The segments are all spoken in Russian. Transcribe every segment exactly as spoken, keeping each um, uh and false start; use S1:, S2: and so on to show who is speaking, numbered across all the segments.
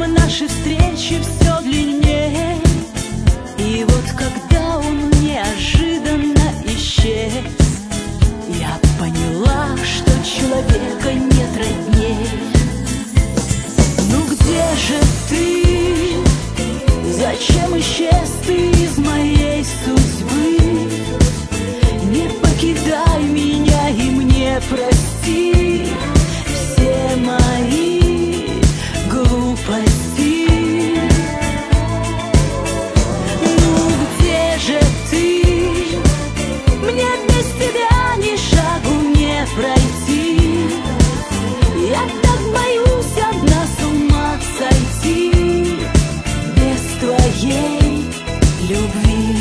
S1: наши встречи все длиннее. И вот когда он неожиданно исчез, я поняла, что человека нет роднее. Ну где же ты? Зачем исчез ты из моей судьбы? Не покидай меня и мне прости все мои глупости. Ну где же ты? Мне без тебя ни шагу не пройти. Я так боюсь одна с ума сойти без твоей любви.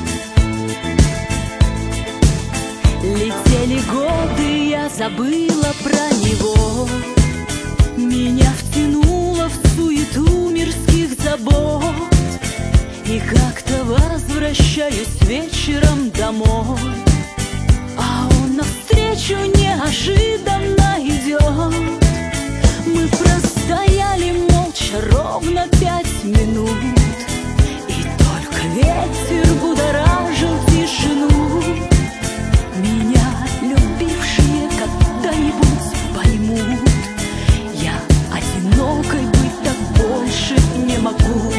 S1: Летели годы, я забыла про него. Меня втянуло в суету мирских забот. И как-то возвращаюсь вечером домой, а он навстречу неожиданно идет. Мы простояли молча ровно пять минут, и только ветер будоражил тишину. Меня любившие когда-нибудь поймут, я одинокой быть так больше не могу.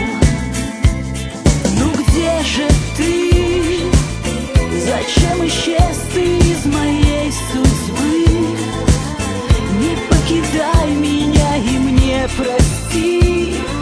S1: Ну где же ты? Зачем исчез ты из моей судьбы? Не покидай меня и мне прости